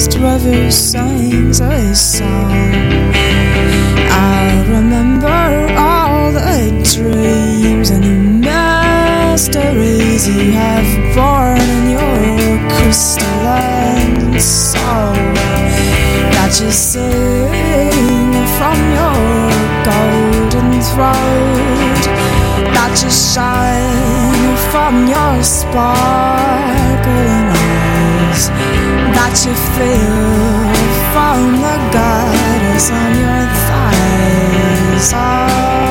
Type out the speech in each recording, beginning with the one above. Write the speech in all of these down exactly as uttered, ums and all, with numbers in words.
vast river sings a song. I remember all the dreams and the mysteries you have born in your crystalline soul, that you sing from your golden throat, that you shine from your sparkling eyes, that you feel from the goddess on your thighs. Oh.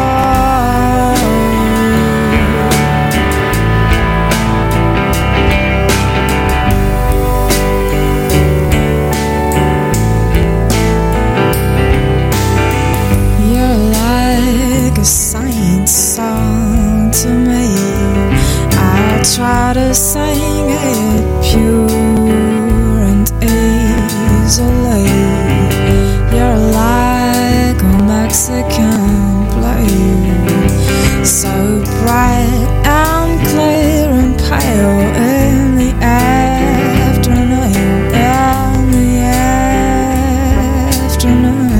A science song to me. I try to sing it pure and easily. You're like a Mexican blue, so bright and clear and pale in the afternoon, in the afternoon.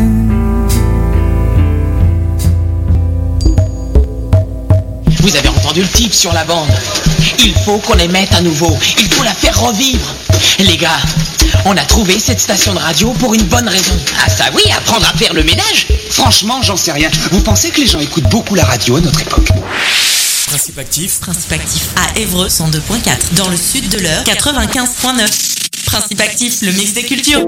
Vous avez entendu le type sur la bande. Il faut qu'on les mette à nouveau. Il faut la faire revivre. Les gars, on a trouvé cette station de radio pour une bonne raison. Ah ça oui, apprendre à faire le ménage. Franchement, j'en sais rien. Vous pensez que les gens écoutent beaucoup la radio à notre époque? Principe actif. Principe actif à Évreux cent deux point quatre. Dans le sud de l'Eure quatre-vingt-quinze point neuf. Principe actif, le mix des cultures.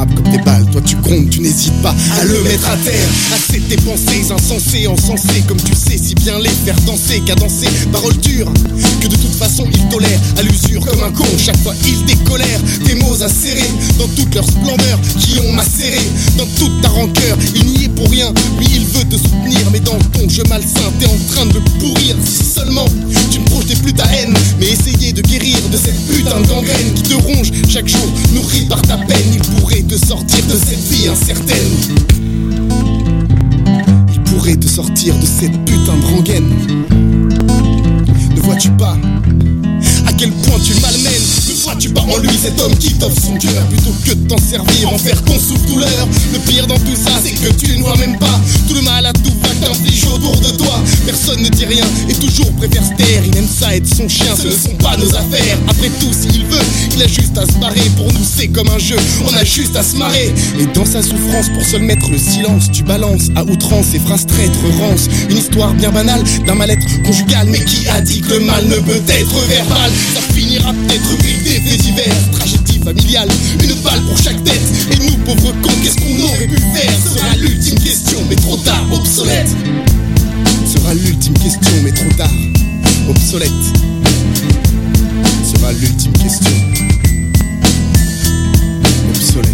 frappe comme des balles. Toi tu grondes, tu n'hésites pas à le mettre à terre. Assez de tes pensées insensées, encensées, comme tu sais si bien les faire danser, cadencer, paroles dures, que de toute façon il tolère à l'usure comme un con. Chaque fois il décolère, tes mots acérés dans toute leur splendeur qui ont macéré dans toute ta rancœur. Il n'y est pour rien, lui il veut te soutenir, mais dans ton jeu malsain t'es en train de le pourrir. Si seulement tu ne projetais plus ta haine, mais essayais de guérir de cette putain de gangrène qui te ronge chaque jour, nourrie par ta peine. Il pourrait te sortir de cette vie incertaine. Il pourrait te sortir de cette putain de rengaine. Ne vois-tu pas à quel point tu le malmènes? Ne vois-tu pas en lui cet homme qui t'offre son cœur plutôt que de t'en servir, en faire qu'on souffre douleur? Le pire dans tout ça, c'est que tu ne vois même pas tout le mal à tout va que t'infliges autour de toi. Personne ne dit rien et toujours préfère se taire. Il aime ça être son chien, ce ne sont pas nos affaires. Après tout, s'il veut, il a juste à se barrer. Pour nous, c'est comme un jeu, on a juste à se marrer. Et dans sa souffrance, pour seul mettre le silence, tu balances à outrance ces phrases traîtres, rances. Une histoire bien banale d'un mal-être conjugal, mais qui a dit que le mal ne peut être verbal? Ça finira peut-être rubrique des faits divers, tragédie familiale, une balle pour chaque tête. Et nous, pauvres cons, qu'est-ce qu'on aurait pu faire? Sera l'ultime question, mais trop tard, obsolète. Sera l'ultime question, mais trop tard, obsolète. Sera l'ultime question, obsolète.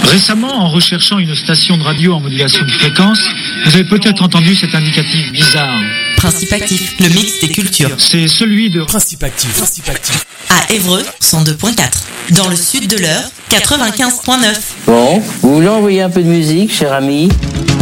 Récemment, en recherchant une station de radio en modulation de fréquence, vous avez peut-être entendu cet indicatif bizarre. Principe Actif, le mix des cultures. C'est celui de Principe Actif. Principe Actif. À Évreux, cent deux point quatre. Dans le sud de l'Eure, quatre-vingt-quinze point neuf. Bon, vous voulez envoyer un peu de musique, cher ami?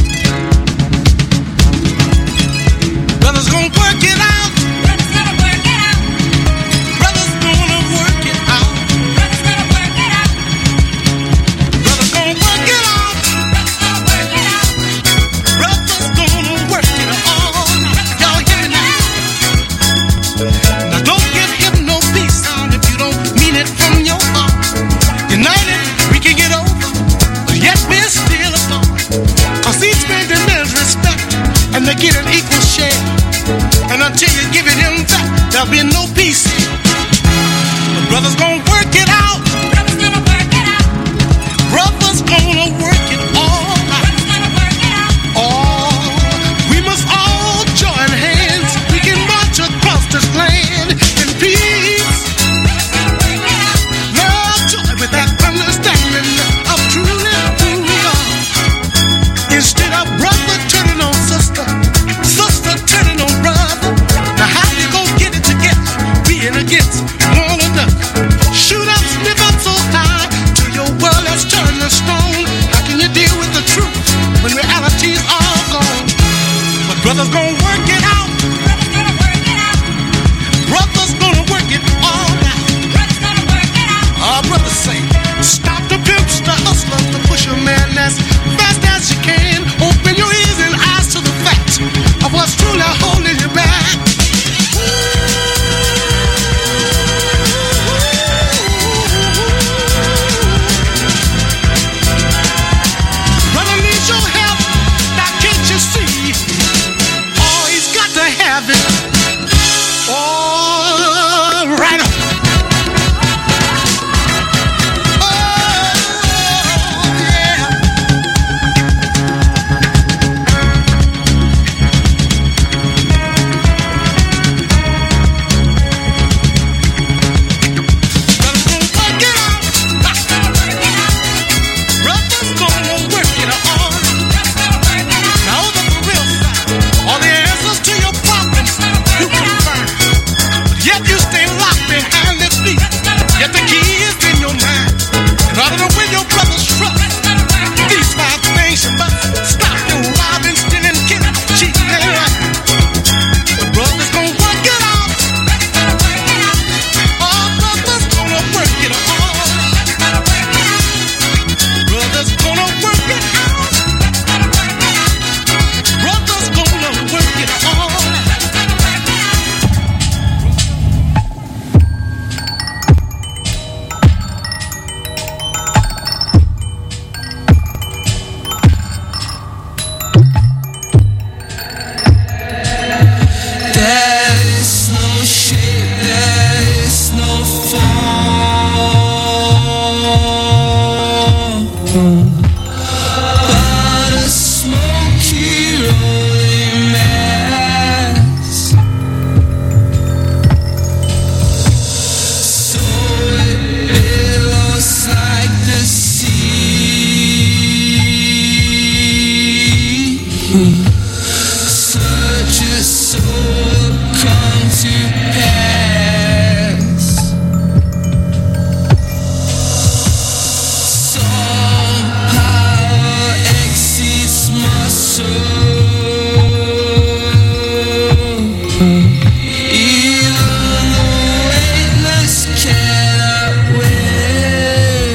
To get an equal share, and until you give it him back, there'll be no peace. The brother's gonna work it out. Brother's gonna work it out. Brother's gonna work it all out. Brother's gonna work it out. Oh, we must all join hands. We can march across this land in peace. Brother's gonna work it out. Love, joy, with that understanding of truly who we are. Instead of brother turning on sister, sister turning on brother. Now how you gonna get it together, being against one another? Shoot up, sniff up so high, till your world has turned to stone. How can you deal with the truth when reality's all gone? But brother's gonna work it out. Brother's gonna work it out. Brother's gonna work it all out. Brother's gonna work it out. Our brothers say, stop the pimps, the hustlers, the pusher man as fast as you can. Open your ears and eyes to the facts of what's truly holding you back. Brother needs your help, now can't you see? Oh, he's got to have it. Oh, right on.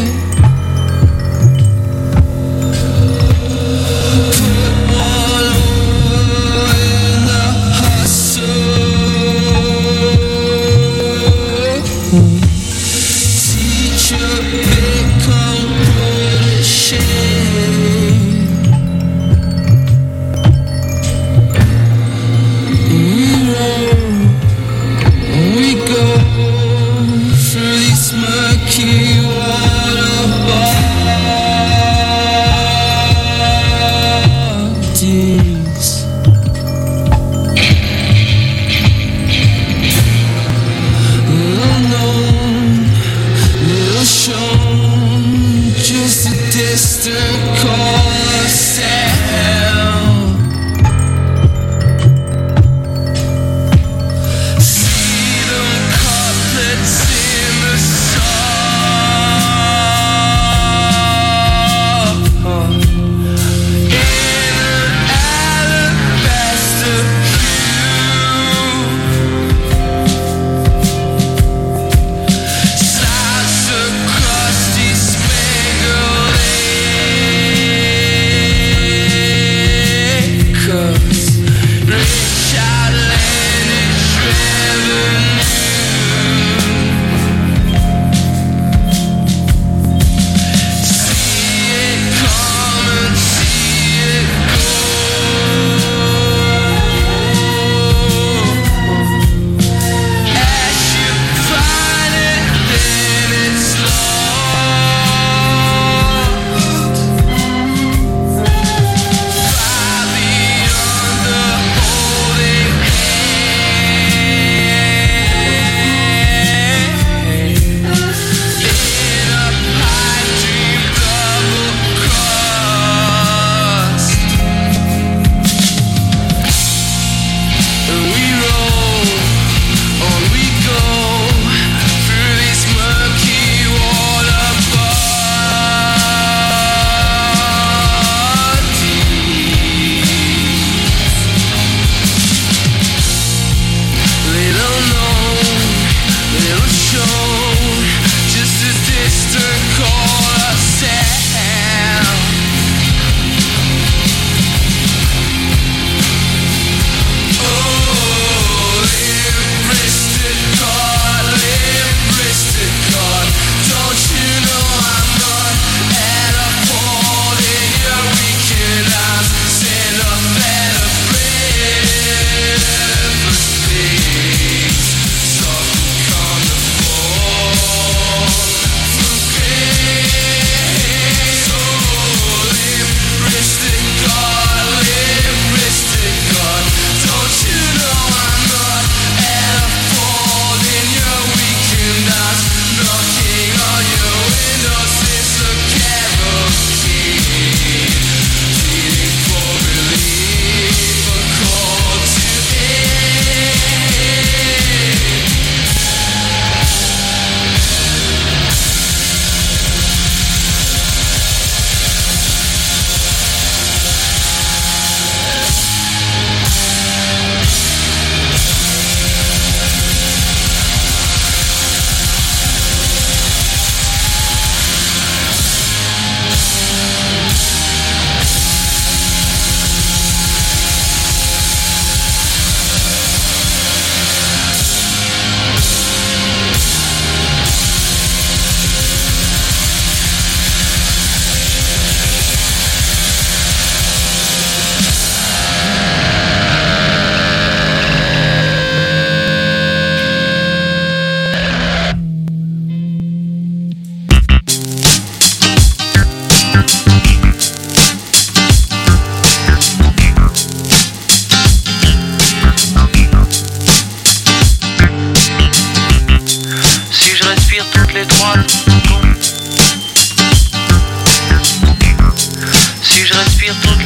All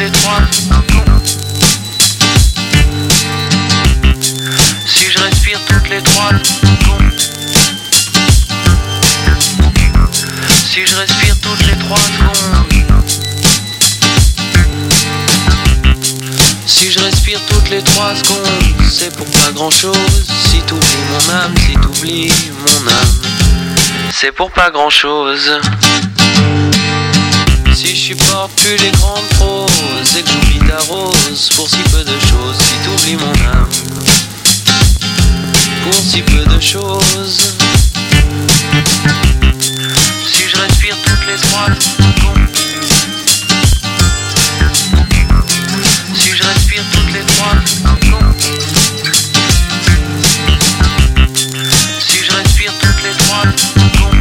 les trois secondes, si je respire toutes les trois secondes, si je respire toutes les trois secondes, si je respire toutes les trois secondes, c'est pour pas grand chose. Si t'oublies mon âme, si t'oublies mon âme, c'est pour pas grand chose. Si je supporte plus les grandes proses et que j'oublie ta rose pour si peu de choses, si t'oublies mon âme pour si peu de choses, si je respire toutes les trois secondes, si je respire toutes les trois secondes, si je respire toutes les trois secondes,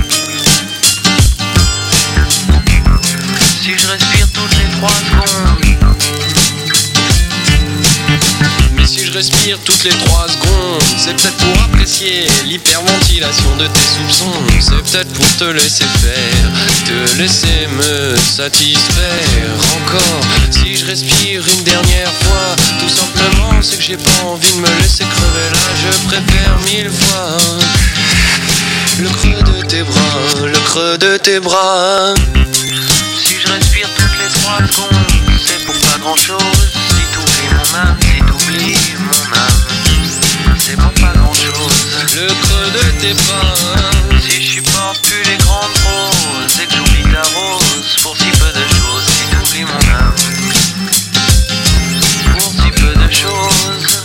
si je respire toutes les trois secondes, mais si je respire toutes les trois secondes, c'est peut-être pour apprécier l'hyperventilation de tes soupçons, c'est peut-être pour te laisser faire, te laisser me satisfaire encore. Si je respire une dernière fois, tout simplement c'est que j'ai pas envie de me laisser crever là, je préfère mille fois le creux de tes bras, le creux de tes bras. Si je respire toutes les trois secondes, c'est pour pas grand chose. Si t'oublies mon âme, si t'oublies mon âme, c'est pour pas grand chose. Le creux de tes bras. Si je supporte plus les grandes roses et que j'oublie ta rose pour si peu de choses, si t'oublies mon âme pour si peu de choses.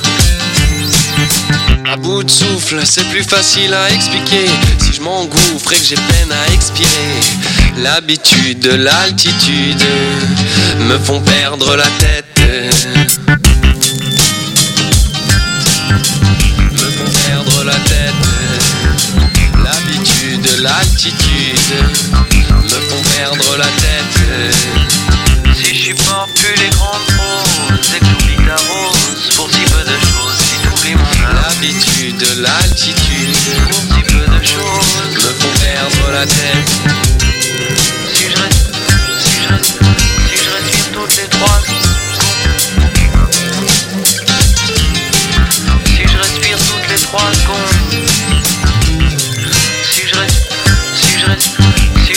À bout de souffle, c'est plus facile à expliquer. Si je m'engouffre et que j'ai peine à expirer, l'habitude, l'altitude me font perdre la tête, me font perdre la tête. L'habitude, l'altitude me font perdre la tête. Si je supporte plus les grandes roses et que j'oublie ta rose pour si peu de choses, si t'oublies mon âme, l'habitude, l'altitude pour si peu de choses me font perdre la tête. Si je respire, si je respire, si je respire toutes les trois secondes, si je respire toutes les trois secondes, si je respire, si je respire, si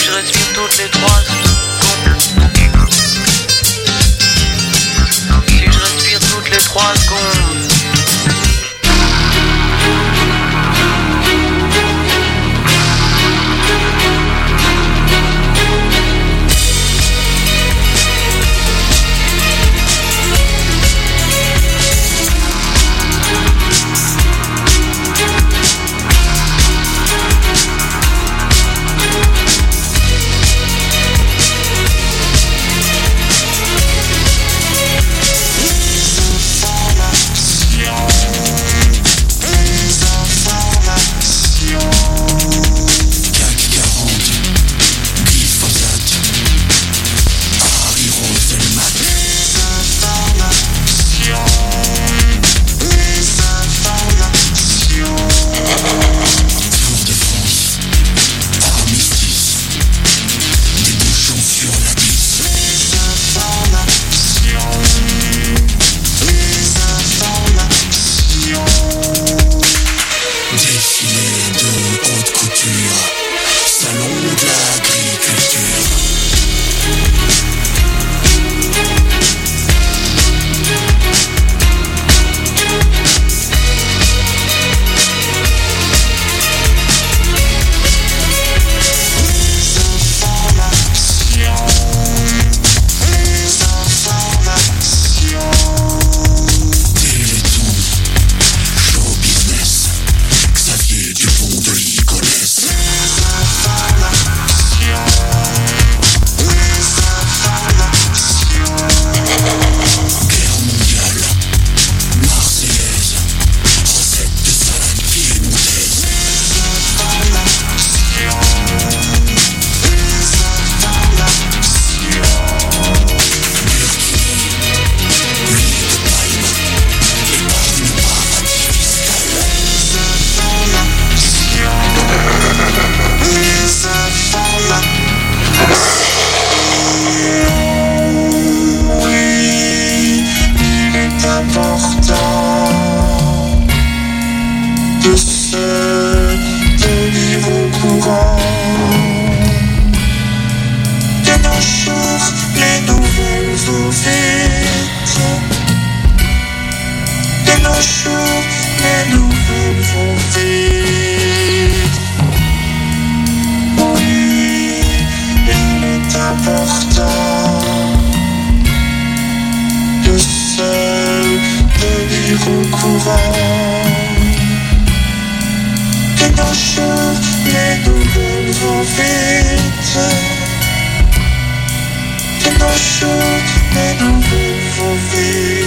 nos jours, les nouvelles vont vite. Oui, il est important de seul tenir au courant que nos jours, les nouvelles vont vite. Que nos jours, les nouvelles vont vite.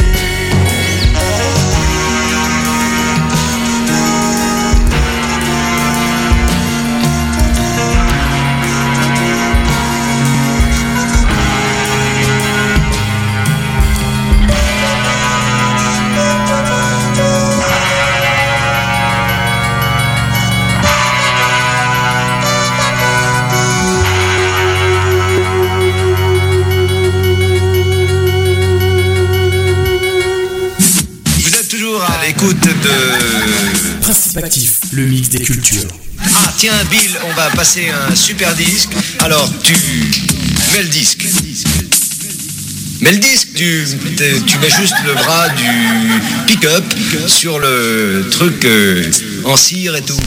Écoute de Principe Actif, le mix des cultures. Ah tiens Bill, on va passer un super disque. Alors tu mets le disque. Mets le disque, tu, tu mets juste le bras du pick-up sur le truc euh, en cire et tout.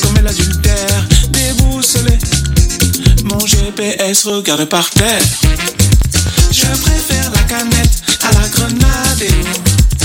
Regarde par terre.